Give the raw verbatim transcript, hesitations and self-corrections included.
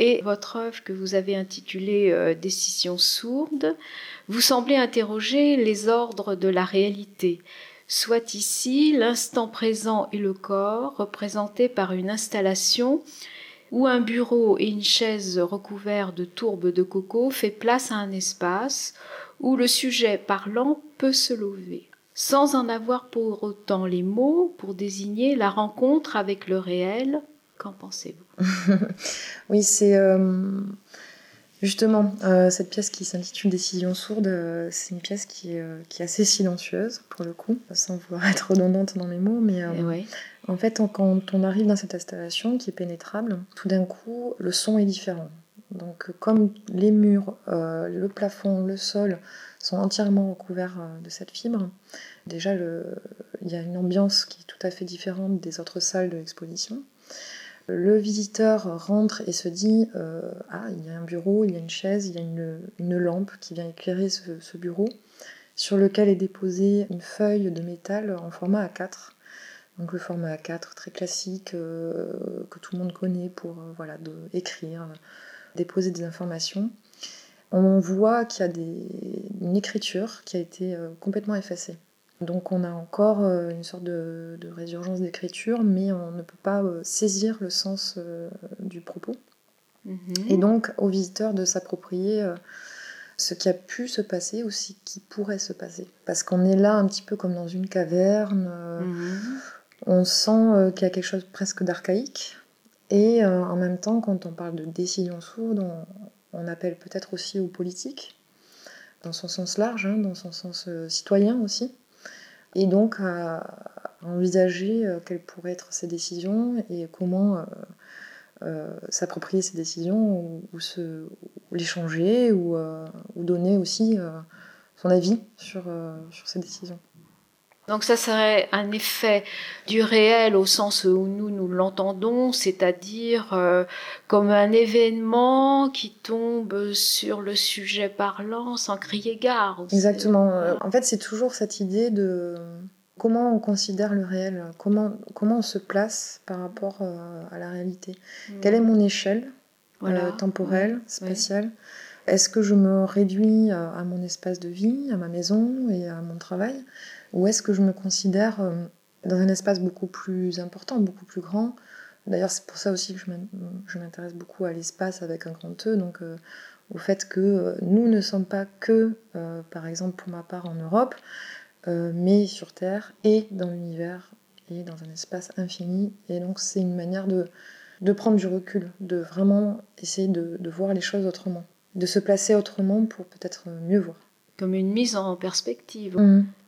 et votre œuvre que vous avez intitulée euh, « Décision sourde », vous semblez interroger les ordres de la réalité. Soit ici l'instant présent et le corps, représentés par une installation où un bureau et une chaise recouverts de tourbes de coco fait place à un espace où le sujet parlant peut se lever, sans en avoir pour autant les mots pour désigner la rencontre avec le réel. Qu'en pensez-vous ? Oui, c'est euh, justement euh, cette pièce qui s'intitule Décision sourde, euh, c'est une pièce qui est, euh, qui est assez silencieuse pour le coup, sans vouloir être redondante dans mes mots, mais euh, ouais. en fait, quand on arrive dans cette installation qui est pénétrable, tout d'un coup, le son est différent. Donc, comme les murs, euh, le plafond, le sol sont entièrement recouverts euh, de cette fibre, déjà, le... il y a une ambiance qui est tout à fait différente des autres salles de l'exposition. Le visiteur rentre et se dit euh, « Ah, il y a un bureau, il y a une chaise, il y a une, une lampe qui vient éclairer ce, ce bureau, sur lequel est déposée une feuille de métal en format A quatre. » Donc le format A quatre très classique euh, que tout le monde connaît pour euh, voilà, de, écrire, euh, déposer des informations. On voit qu'il y a des, une écriture qui a été euh, complètement effacée. Donc on a encore euh, une sorte de, de résurgence d'écriture, mais on ne peut pas euh, saisir le sens euh, du propos. Mm-hmm. Et donc au visiteur de s'approprier euh, ce qui a pu se passer ou ce qui pourrait se passer. Parce qu'on est là un petit peu comme dans une caverne, euh, mm-hmm. On sent euh, qu'il y a quelque chose presque d'archaïque. Et euh, en même temps, quand on parle de décision sourde, on, on appelle peut-être aussi aux politiques, dans son sens large, hein, dans son sens euh, citoyen aussi. Et donc à envisager euh, quelles pourraient être ces décisions et comment euh, euh, s'approprier ces décisions ou, ou, se, ou les changer ou, euh, ou donner aussi euh, son avis sur, euh, sur ces décisions. Donc ça serait un effet du réel au sens où nous, nous l'entendons, c'est-à-dire euh, comme un événement qui tombe sur le sujet parlant sans crier gare. Exactement. Euh, en fait, c'est toujours cette idée de comment on considère le réel, comment, comment on se place par rapport euh, à la réalité. Mmh. Quelle est mon échelle voilà. euh, temporelle, ouais. spatiale ? Ouais. Est-ce que je me réduis à mon espace de vie, à ma maison et à mon travail ? Ou est-ce que je me considère dans un espace beaucoup plus important, beaucoup plus grand ? D'ailleurs, c'est pour ça aussi que je m'intéresse beaucoup à l'espace avec un grand E, donc euh, au fait que nous ne sommes pas que, euh, par exemple pour ma part en Europe, euh, mais sur Terre et dans l'univers et dans un espace infini. Et donc c'est une manière de, de prendre du recul, de vraiment essayer de, de voir les choses autrement, de se placer autrement pour peut-être mieux voir. Comme une mise en perspective. Mmh.